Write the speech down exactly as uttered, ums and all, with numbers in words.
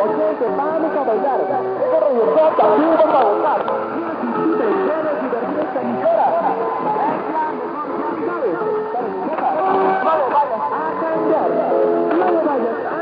o gente pánica a bailar. Ese reggaetón también va a votar. Disfruta y puedes divertirte en horas. Es la mejor, ya sabes. No le vayas a cambiar. No le vayas